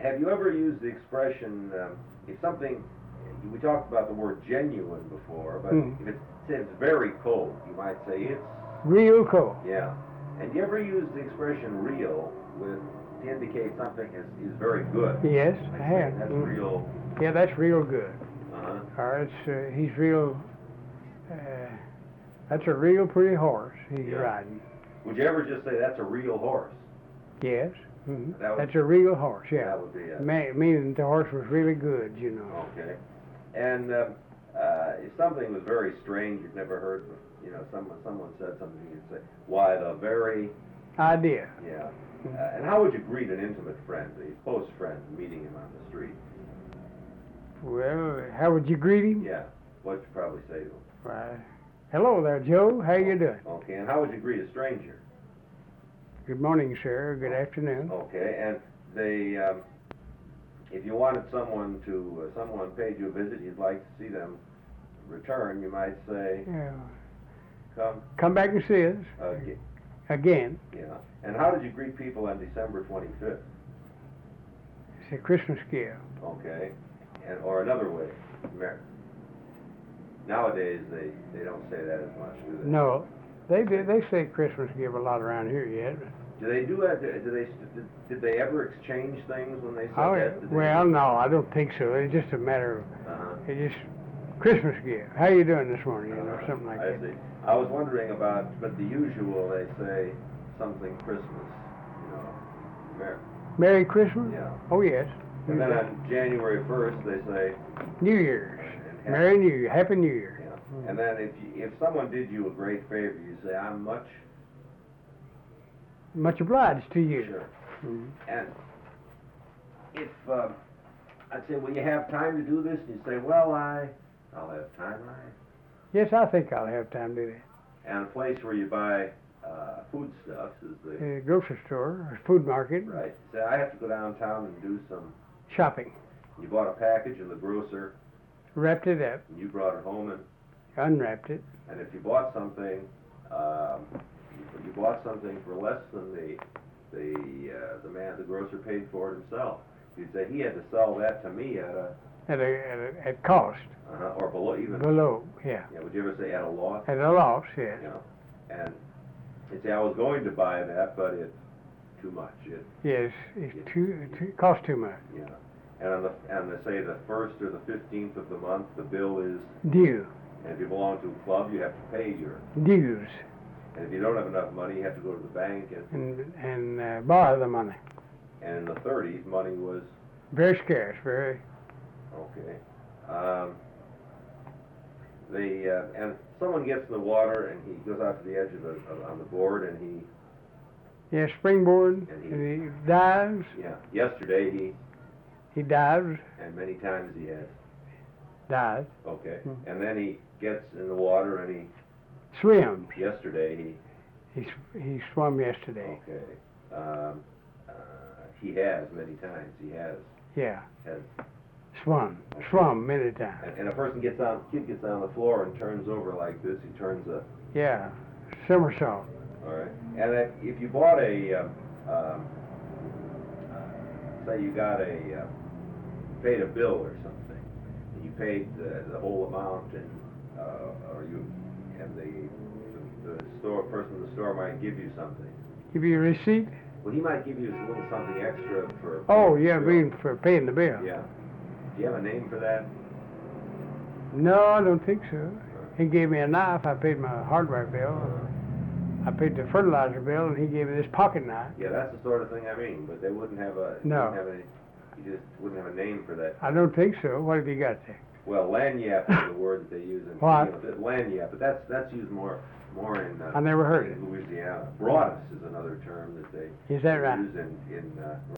Have you ever used the expression, if something, we talked about the word genuine before, but if it's very cold, you might say it's... Real cold. Yeah. And you ever use the expression real to indicate something is very good? Yes, I have. That's real... Yeah, that's real good. Uh-huh. Or he's real, that's a real pretty horse he's riding. Would you ever just say that's a real horse? Yes. That's a real horse, yeah. That would be it. Meaning the horse was really good, you know. Okay. And if something was very strange you've never heard, someone said something, you'd say, why, the very... Idea. Yeah. And how would you greet an intimate friend, a close friend, meeting him on the street? Well, how would you greet him? Yeah. What'd you probably say to him? Why, hello there, Joe. How you doing? Okay. And how would you greet a stranger? Good morning, sir. Good afternoon. Okay. And they, if you wanted someone paid you a visit, you'd like to see them return, you might say, come back and see us. Again. Yeah. And how did you greet people on December 25th? It's a Christmas gift. Okay. Or another way. Nowadays they don't say that as much, do they? No. They say Christmas gift a lot around here yet. Do they do that? Did they ever exchange things when they said that? Well, no, I don't think so. It's just a matter of it's just Christmas gift. How you doing this morning? Or something like that. I see. I was wondering about, but the usual, they say something Christmas, Merry Christmas? Yeah. Oh, yes. And then on January 1st, they say New Year's. Merry New Year. Happy New Year. Yeah. And then if someone did you a great favor, you say, I'm much obliged to you. Sure. And if I'd say, will you have time to do this? And you say, well, I'll have time. Yes, I think I'll have time to do that. And a place where you buy foodstuffs is the grocery store or food market. Right. Say, I have to go downtown and do some shopping. You bought a package and the grocer wrapped it up. And you brought it home and unwrapped it. And if you bought something, for less than the grocer paid for it himself, you'd say he had to sell that to me at cost. Or below, even below. Yeah. Yeah. Would you ever say at a loss? At a loss, yes. And you'd say I was going to buy that, but it's too much. Yes, it costs too much. Yeah. And say the 1st or the 15th of the month, the bill is due. And if you belong to a club, you have to pay your dues. And if you don't have enough money, you have to go to the bank and borrow the money. And in the 30s, money was very scarce. Very. Okay. And someone gets in the water and he goes out to the edge on the board and he. Yeah, springboard. And he dives. Yeah. Yesterday he dives. And many times he has. Dives. Okay. And then he gets in the water and he. Swims. Yesterday he swam yesterday. Okay. He has many times. He has. Yeah. Has. Swum many times. And a person kid gets on the floor and turns over like this. He turns a. Yeah. Somersault. All right. And if you bought say you paid a bill or something, and you paid the whole amount, and the person in the store might give you something. Give you a receipt? Well, he might give you a little something extra for. Oh, yeah, for paying the bill. Yeah. Do you have a name for that? No, I don't think so. He gave me a knife. I paid my hardware bill. I paid the fertilizer bill, and he gave me this pocket knife. Yeah, that's the sort of thing I mean. But they wouldn't have a. No. You just wouldn't have a name for that. I don't think so. What have you got there? Well, lagniappe is the word that they use in. What? Lagniappe, but that's used more in. I never heard it. Louisiana. Broadus is another term that they. Is that right? Use in